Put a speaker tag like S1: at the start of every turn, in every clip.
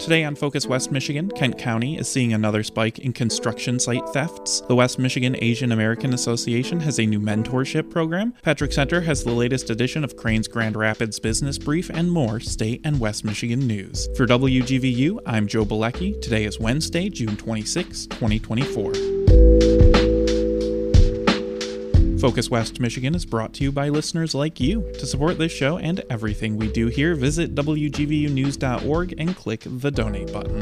S1: Today on Focus West Michigan, Kent County is seeing another spike in construction site thefts. The West Michigan Asian American Association has a new mentorship program. Patrick Center has the latest edition of Crane's Grand Rapids Business Brief and more state and West Michigan news. For WGVU, I'm Joe Bilecki. Today is Wednesday, June 26, 2024. Focus West Michigan is brought to you by listeners like you. To support this show and everything we do here, visit WGVUnews.org and click the donate button.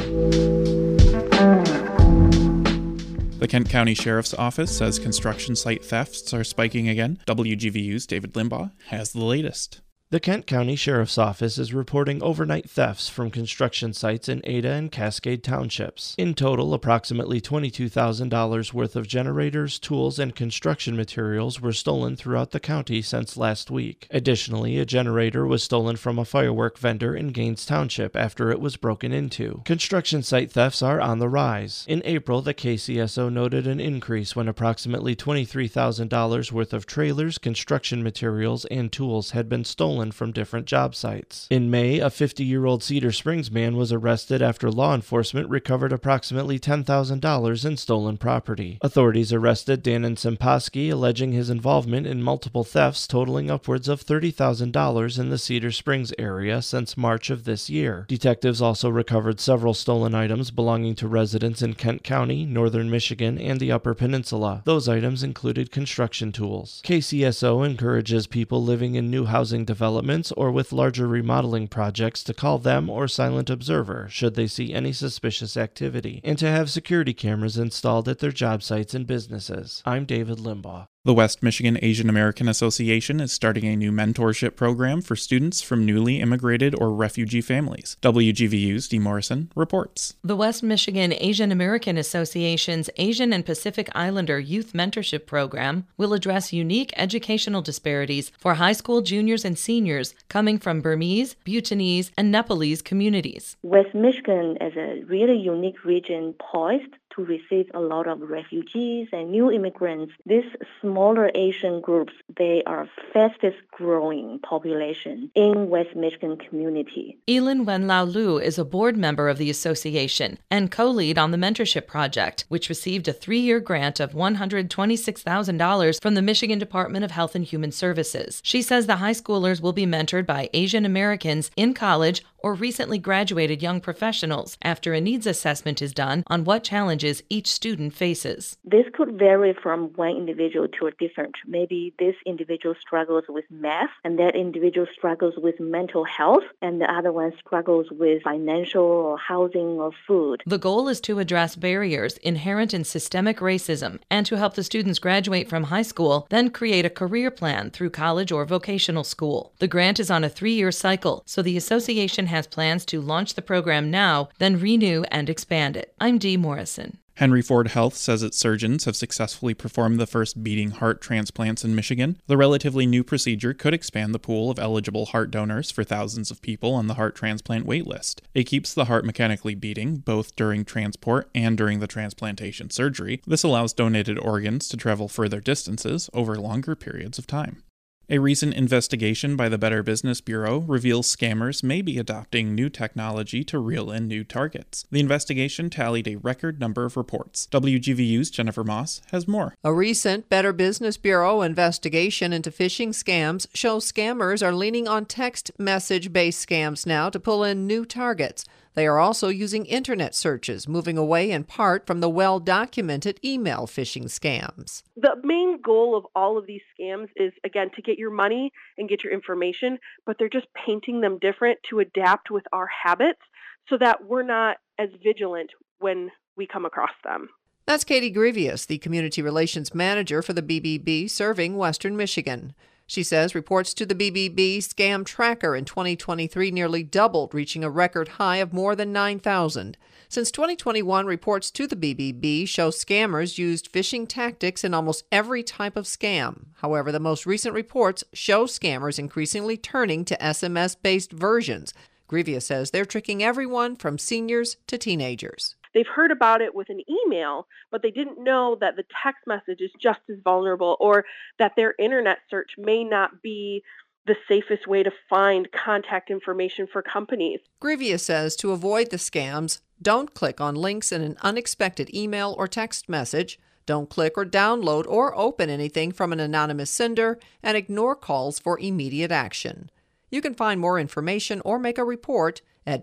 S1: The Kent County Sheriff's Office says construction site thefts are spiking again. WGVU's David Limbaugh has the latest.
S2: The Kent County Sheriff's Office is reporting overnight thefts from construction sites in Ada and Cascade Townships. In total, approximately $22,000 worth of generators, tools, and construction materials were stolen throughout the county since last week. Additionally, a generator was stolen from a firework vendor in Gaines Township after it was broken into. Construction site thefts are on the rise. In April, the KCSO noted an increase when approximately $23,000 worth of trailers, construction materials, and tools had been stolen from different job sites. In May, a 50-year-old Cedar Springs man was arrested after law enforcement recovered approximately $10,000 in stolen property. Authorities arrested Danon Simposki, alleging his involvement in multiple thefts totaling upwards of $30,000 in the Cedar Springs area since March of this year. Detectives also recovered several stolen items belonging to residents in Kent County, northern Michigan, and the Upper Peninsula. Those items included construction tools. KCSO encourages people living in new housing developments or with larger remodeling projects to call them or Silent Observer should they see any suspicious activity, and to have security cameras installed at their job sites and businesses. I'm David Limbaugh.
S1: The West Michigan Asian American Association is starting a new mentorship program for students from newly immigrated or refugee families. WGVU's Dee Morrison reports.
S3: The West Michigan Asian American Association's Asian and Pacific Islander Youth Mentorship Program will address unique educational disparities for high school juniors and seniors coming from Burmese, Bhutanese, and Nepalese communities.
S4: West Michigan is a really unique region poised to receive a lot of refugees and new immigrants. These smaller Asian groups, they are fastest growing population in West Michigan community.
S3: Elin Wenlao Lu is a board member of the association and co-lead on the mentorship project, which received a 3-year grant of $126,000 from the Michigan Department of Health and Human Services. She says the high schoolers will be mentored by Asian Americans in college or recently graduated young professionals after a needs assessment is done on what challenges each student faces.
S4: This could vary from one individual to a different. Maybe this individual struggles with math, and that individual struggles with mental health, and the other one struggles with financial or housing or food.
S3: The goal is to address barriers inherent in systemic racism and to help the students graduate from high school, then create a career plan through college or vocational school. The grant is on a 3-year cycle, so the association has plans to launch the program now, then renew and expand it. I'm Dee Morrison.
S1: Henry Ford Health says its surgeons have successfully performed the first beating heart transplants in Michigan. The relatively new procedure could expand the pool of eligible heart donors for thousands of people on the heart transplant waitlist. It keeps the heart mechanically beating, both during transport and during the transplantation surgery. This allows donated organs to travel further distances over longer periods of time. A recent investigation by the Better Business Bureau reveals scammers may be adopting new technology to reel in new targets. The investigation tallied a record number of reports. WGVU's Jennifer Moss has more.
S5: A recent Better Business Bureau investigation into phishing scams shows scammers are leaning on text message-based scams now to pull in new targets. They are also using internet searches, moving away in part from the well-documented email phishing scams.
S6: The main goal of all of these scams is, again, to get your money and get your information, but they're just painting them different to adapt with our habits so that we're not as vigilant when we come across them.
S5: That's Katie Grivius, the Community Relations Manager for the BBB serving Western Michigan. She says reports to the BBB scam tracker in 2023 nearly doubled, reaching a record high of more than 9,000. Since 2021, reports to the BBB show scammers used phishing tactics in almost every type of scam. However, the most recent reports show scammers increasingly turning to SMS-based versions. Grivia says they're tricking everyone from seniors to teenagers.
S6: They've heard about it with an email, but they didn't know that the text message is just as vulnerable, or that their internet search may not be the safest way to find contact information for companies.
S5: Grivia says to avoid the scams, don't click on links in an unexpected email or text message. Don't click or download or open anything from an anonymous sender, and ignore calls for immediate action. You can find more information or make a report at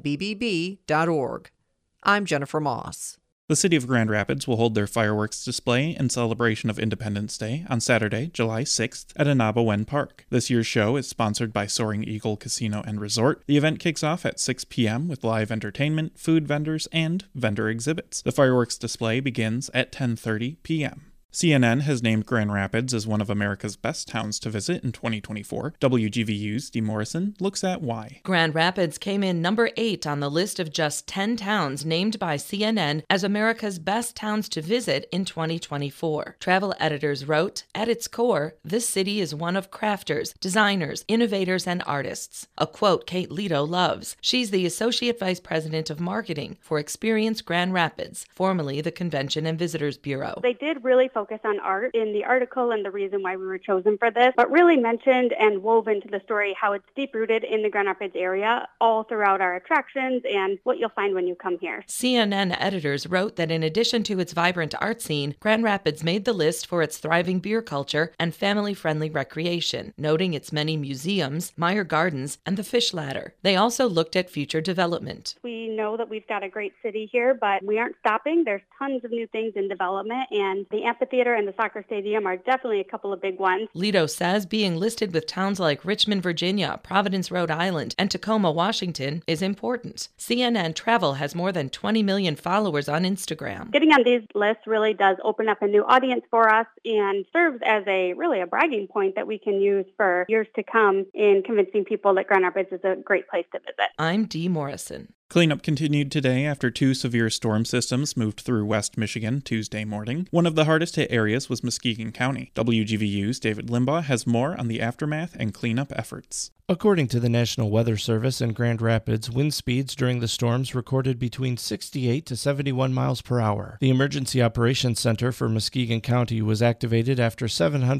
S5: bbb.org. I'm Jennifer Moss.
S1: The city of Grand Rapids will hold their fireworks display in celebration of Independence Day on Saturday, July 6th at Anabawen Park. This year's show is sponsored by Soaring Eagle Casino and Resort. The event kicks off at 6 p.m. with live entertainment, food vendors, and vendor exhibits. The fireworks display begins at 10:30 p.m. CNN has named Grand Rapids as one of America's best towns to visit in 2024. WGVU's Dee Morrison looks at why.
S3: Grand Rapids came in number 8 on the list of just 10 towns named by CNN as America's best towns to visit in 2024. Travel editors wrote, at its core, this city is one of crafters, designers, innovators, and artists. A quote Kate Leto loves. She's the Associate Vice President of Marketing for Experience Grand Rapids, formerly the Convention and Visitors Bureau.
S7: They did really focus on art in the article and the reason why we were chosen for this, but really mentioned and wove into the story how it's deep-rooted in the Grand Rapids area all throughout our attractions and what you'll find when you come here.
S3: CNN editors wrote that in addition to its vibrant art scene, Grand Rapids made the list for its thriving beer culture and family-friendly recreation, noting its many museums, Meyer Gardens, and the Fish Ladder. They also looked at future development.
S7: We know that we've got a great city here, but we aren't stopping. There's tons of new things in development, and the amphitheater and the soccer stadium are definitely a couple of big ones.
S3: Leto says being listed with towns like Richmond, Virginia, Providence, Rhode Island, and Tacoma, Washington is important. CNN Travel has more than 20 million followers on Instagram.
S7: Getting on these lists really does open up a new audience for us and serves as a bragging point that we can use for years to come in convincing people that Grand Rapids is a great place to visit.
S3: I'm Dee Morrison.
S1: Cleanup continued today after 2 severe storm systems moved through West Michigan Tuesday morning. One of the hardest hit areas was Muskegon County. WGVU's David Limbaugh has more on the aftermath and cleanup efforts.
S2: According to the National Weather Service in Grand Rapids, wind speeds during the storms recorded between 68 to 71 miles per hour. The Emergency Operations Center for Muskegon County was activated after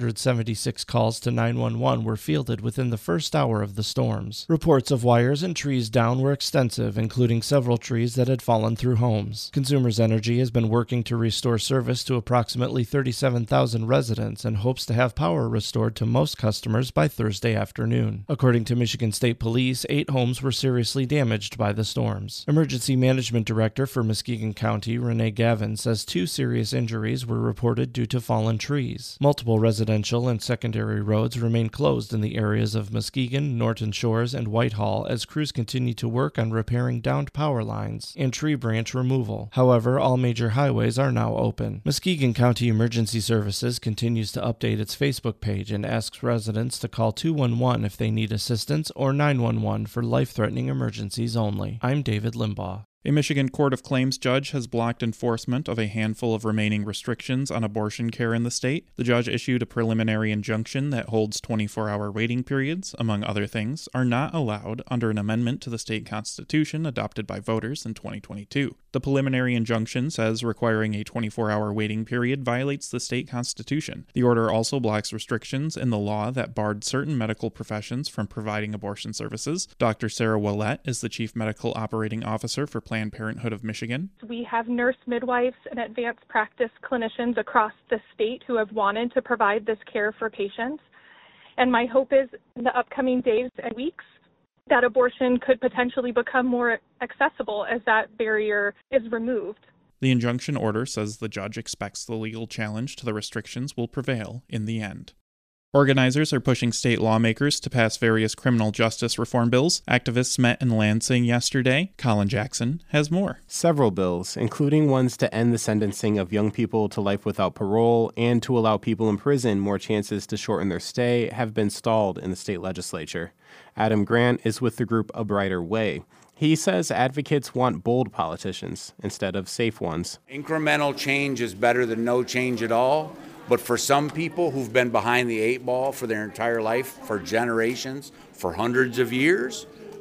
S2: 776 calls to 911 were fielded within the first hour of the storms. Reports of wires and trees down were extensive, including several trees that had fallen through homes. Consumers Energy has been working to restore service to approximately 37,000 residents and hopes to have power restored to most customers by Thursday afternoon. According to Michigan State Police, 8 homes were seriously damaged by the storms. Emergency Management Director for Muskegon County, Renee Gavin, says 2 serious injuries were reported due to fallen trees. Multiple residential and secondary roads remain closed in the areas of Muskegon, Norton Shores, and Whitehall as crews continue to work on repairing downed power lines and tree branch removal. However, all major highways are now open. Muskegon County Emergency Services continues to update its Facebook page and asks residents to call 211 if they need assistance or 911 for life-threatening emergencies only. I'm David Limbaugh.
S1: A Michigan Court of Claims judge has blocked enforcement of a handful of remaining restrictions on abortion care in the state. The judge issued a preliminary injunction that holds 24-hour waiting periods, among other things, are not allowed under an amendment to the state constitution adopted by voters in 2022. The preliminary injunction says requiring a 24-hour waiting period violates the state constitution. The order also blocks restrictions in the law that barred certain medical professions from providing abortion services. Dr. Sarah Willett is the chief medical operating officer for Planned Parenthood of Michigan.
S8: We have nurse midwives and advanced practice clinicians across the state who have wanted to provide this care for patients. And my hope is in the upcoming days and weeks that abortion could potentially become more accessible as that barrier is removed.
S1: The injunction order says the judge expects the legal challenge to the restrictions will prevail in the end. Organizers are pushing state lawmakers to pass various criminal justice reform bills. Activists met in Lansing yesterday. Colin Jackson has more.
S9: Several bills, including ones to end the sentencing of young people to life without parole and to allow people in prison more chances to shorten their stay, have been stalled in the state legislature. Adam Grant is with the group A Brighter Way. He says advocates want bold politicians instead of safe ones.
S10: Incremental change is better than no change at all. But for some people who've been behind the 8 ball for their entire life, for generations, for hundreds of years,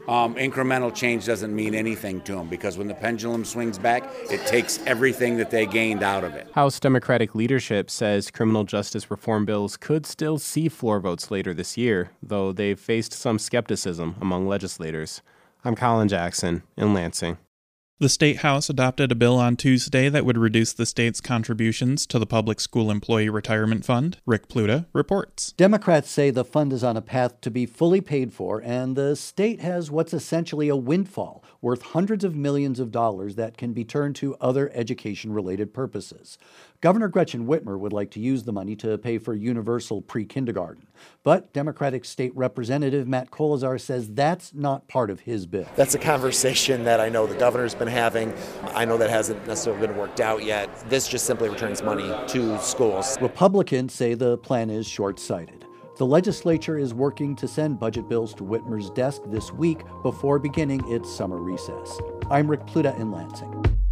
S10: incremental change doesn't mean anything to them, because when the pendulum swings back, it takes everything that they gained out of it.
S9: House Democratic leadership says criminal justice reform bills could still see floor votes later this year, though they've faced some skepticism among legislators. I'm Colin Jackson in Lansing.
S1: The State House adopted a bill on Tuesday that would reduce the state's contributions to the Public School Employee Retirement Fund. Rick Pluta reports.
S11: Democrats say the fund is on a path to be fully paid for, and the state has what's essentially a windfall worth hundreds of millions of dollars that can be turned to other education-related purposes. Governor Gretchen Whitmer would like to use the money to pay for universal pre-kindergarten. But Democratic State Representative Matt Kolazar says that's not part of his bill.
S12: That's a conversation that I know the governor's been having. I know that hasn't necessarily been worked out yet. This just simply returns money to schools.
S11: Republicans say the plan is short-sighted. The legislature is working to send budget bills to Whitmer's desk this week before beginning its summer recess. I'm Rick Pluta in Lansing.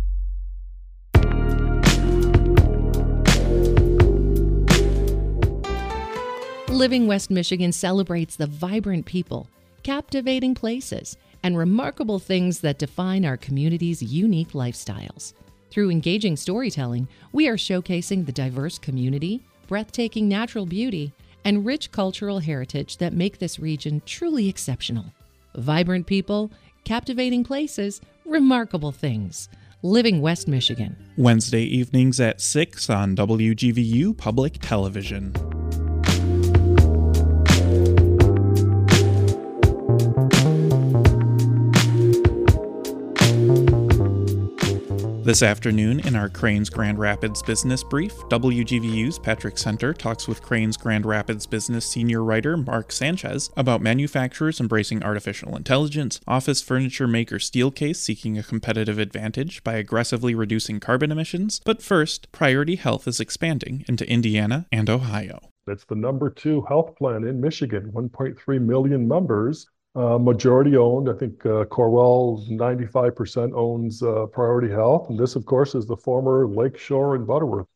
S13: Living West Michigan celebrates the vibrant people, captivating places, and remarkable things that define our community's unique lifestyles. Through engaging storytelling, we are showcasing the diverse community, breathtaking natural beauty, and rich cultural heritage that make this region truly exceptional. Vibrant people, captivating places, remarkable things. Living West Michigan.
S1: Wednesday evenings at 6 on WGVU Public Television. This afternoon, in our Cranes Grand Rapids Business Brief, WGVU's Patrick Center talks with Cranes Grand Rapids Business senior writer Mark Sanchez about manufacturers embracing artificial intelligence, office furniture maker Steelcase seeking a competitive advantage by aggressively reducing carbon emissions. But first, Priority Health is expanding into Indiana and Ohio.
S14: It's the number 2 health plan in Michigan, 1.3 million members. Majority owned. I think Corwell 95% owns Priority Health. And this, of course, is the former Lakeshore and Butterworth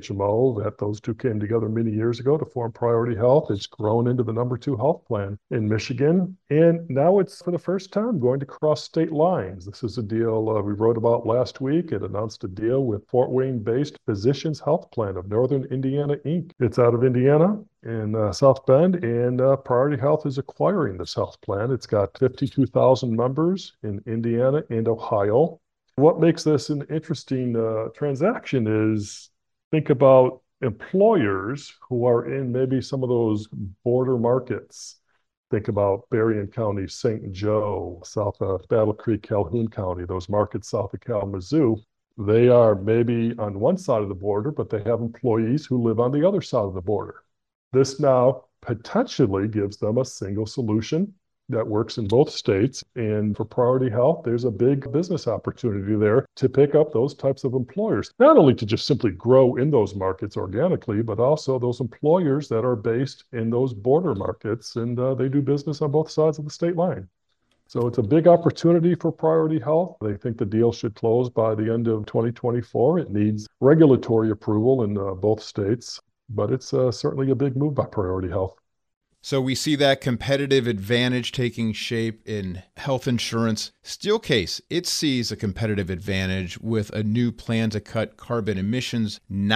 S14: HMO that those two came together many years ago to form Priority Health. It's grown into the number 2 health plan in Michigan. And now it's for the first time going to cross state lines. This is a deal we wrote about last week. It announced a deal with Fort Wayne-based Physicians Health Plan of Northern Indiana, Inc. It's out of Indiana in South Bend, and Priority Health is acquiring this health plan. It's got 52,000 members in Indiana and Ohio. What makes this an interesting transaction is think about employers who are in maybe some of those border markets. Think about Berrien County, St. Joe, south of Battle Creek, Calhoun County, those markets south of Kalamazoo. They are maybe on one side of the border, but they have employees who live on the other side of the border. This now potentially gives them a single solution that works in both states. And for Priority Health, there's a big business opportunity there to pick up those types of employers, not only to just simply grow in those markets organically, but also those employers that are based in those border markets, and they do business on both sides of the state line. So it's a big opportunity for Priority Health. They think the deal should close by the end of 2024. It needs regulatory approval in both states, but it's certainly a big move by Priority Health.
S15: So we see that competitive advantage taking shape in health insurance. Steelcase, it sees a competitive advantage with a new plan to cut carbon emissions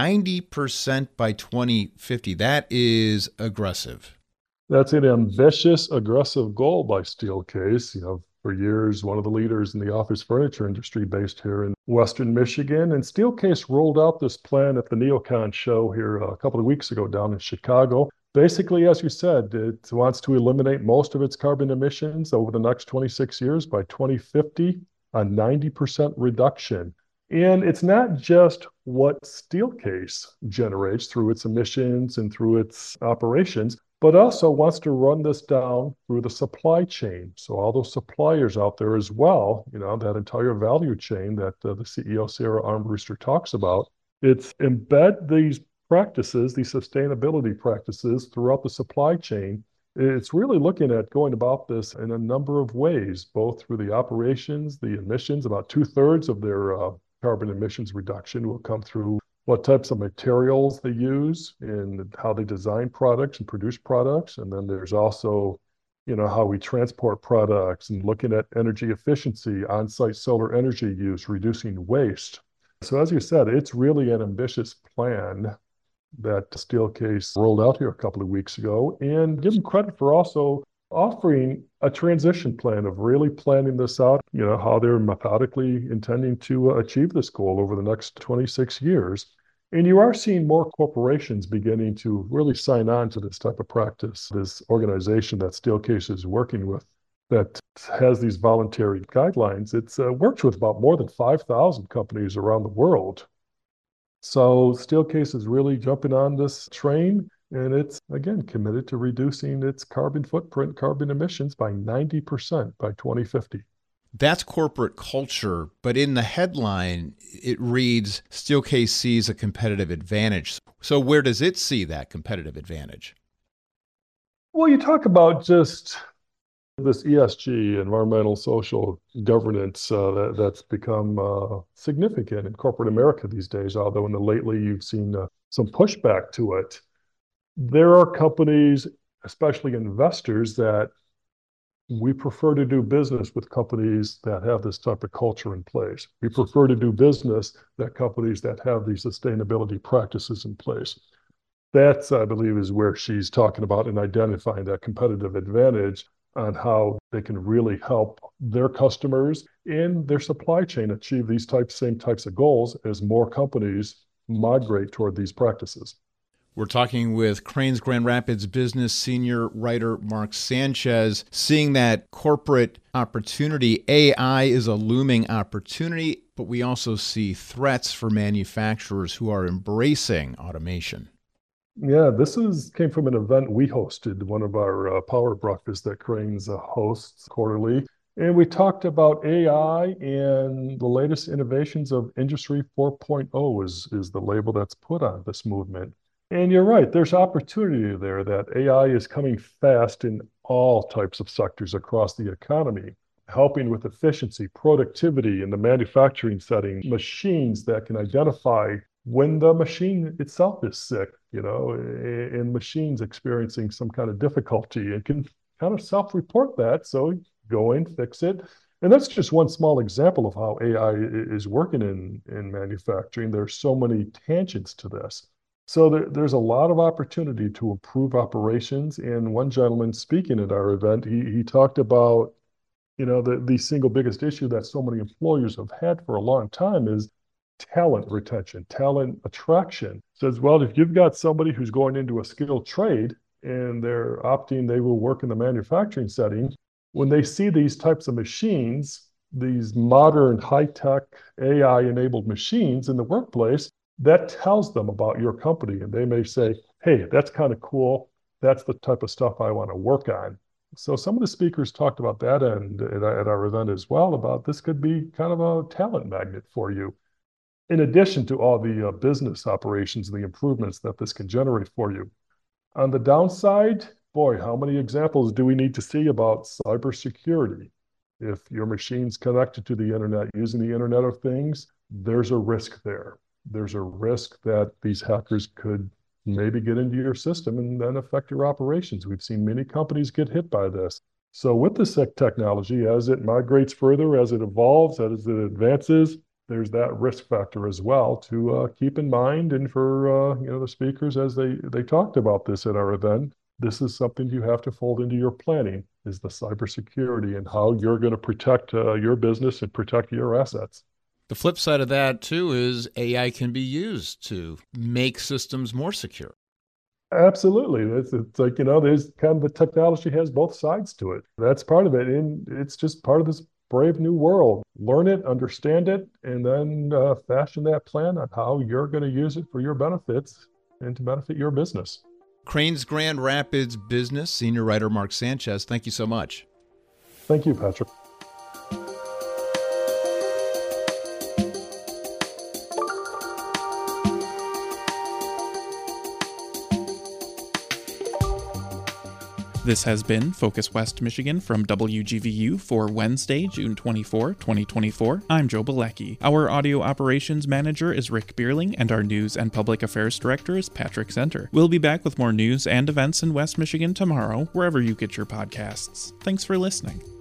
S15: 90% by 2050. That is aggressive.
S14: That's an ambitious, aggressive goal by Steelcase. For years, one of the leaders in the office furniture industry based here in Western Michigan. And Steelcase rolled out this plan at the NeoCon show here a couple of weeks ago down in Chicago. Basically, as you said, it wants to eliminate most of its carbon emissions over the next 26 years by 2050, a 90% reduction. And it's not just what Steelcase generates through its emissions and through its operations, but also wants to run this down through the supply chain. So all those suppliers out there as well, that entire value chain that the CEO, Sarah Armbruster, talks about, it's embed these practices, these sustainability practices throughout the supply chain. It's really looking at going about this in a number of ways, both through the operations, the emissions. About 2/3 of their carbon emissions reduction will come through what types of materials they use and how they design products and produce products. And then there's also how we transport products and looking at energy efficiency, on-site solar energy use, reducing waste. So as you said, it's really an ambitious plan that Steelcase rolled out here a couple of weeks ago, and give them credit for also offering a transition plan of really planning this out, how they're methodically intending to achieve this goal over the next 26 years. And you are seeing more corporations beginning to really sign on to this type of practice. This organization that Steelcase is working with that has these voluntary guidelines, it's works with about more than 5,000 companies around the world. So Steelcase is really jumping on this train, and it's, again, committed to reducing its carbon footprint, carbon emissions by 90% by 2050.
S15: That's corporate culture, but in the headline, it reads, Steelcase sees a competitive advantage. So where does it see that competitive advantage?
S14: Well, you talk about just this ESG, environmental, social governance, that's become significant in corporate America these days, although lately you've seen some pushback to it. There are companies, especially investors, that we prefer to do business with companies that have this type of culture in place. We prefer to do business with companies that have these sustainability practices in place. That's, I believe, is where she's talking about and identifying that competitive advantage on how they can really help their customers and their supply chain achieve these same types of goals as more companies migrate toward these practices.
S15: We're talking with Crain's Grand Rapids business senior writer Mark Sanchez. Seeing that corporate opportunity, AI is a looming opportunity, but we also see threats for manufacturers who are embracing automation.
S14: Yeah, this came from an event we hosted, one of our power breakfasts that Crain's hosts quarterly. And we talked about AI and the latest innovations of Industry 4.0 is the label that's put on this movement. And you're right, there's opportunity there that AI is coming fast in all types of sectors across the economy, helping with efficiency, productivity in the manufacturing setting, machines that can identify when the machine itself is sick, and machines experiencing some kind of difficulty and can kind of self-report that. So go in, fix it. And that's just one small example of how AI is working in manufacturing. There's so many tangents to this. So there's a lot of opportunity to improve operations. And one gentleman speaking at our event, he talked about, the single biggest issue that so many employers have had for a long time is talent retention, talent attraction. Says, well, if you've got somebody who's going into a skilled trade and they're opting, they will work in the manufacturing setting, when they see these types of machines, these modern high-tech AI-enabled machines in the workplace, that tells them about your company. And they may say, hey, that's kind of cool. That's the type of stuff I want to work on. So some of the speakers talked about that and at our event as well, about this could be kind of a talent magnet for you. In addition to all the business operations and the improvements that this can generate for you. On the downside, boy, how many examples do we need to see about cybersecurity? If your machine's connected to the internet, using the Internet of Things, there's a risk there. There's a risk that these hackers could maybe get into your system and then affect your operations. We've seen many companies get hit by this. So with this technology, as it migrates further, as it evolves, as it advances, there's that risk factor as well to keep in mind. And for the speakers, as they talked about this at our event, this is something you have to fold into your planning, is the cybersecurity and how you're going to protect your business and protect your assets.
S15: The flip side of that, too, is AI can be used to make systems more secure.
S14: Absolutely. It's like, there's kind of the technology has both sides to it. That's part of it. And it's just part of this brave new world. Learn it, understand it, and then fashion that plan on how you're going to use it for your benefits and to benefit your business.
S15: Crain's Grand Rapids business senior writer Mark Sanchez, thank you so much.
S14: Thank you, Patrick.
S1: This has been Focus West Michigan from WGVU for Wednesday, June 24, 2024. I'm Joe Bilecki. Our audio operations manager is Rick Bierling, and our news and public affairs director is Patrick Center. We'll be back with more news and events in West Michigan tomorrow, wherever you get your podcasts. Thanks for listening.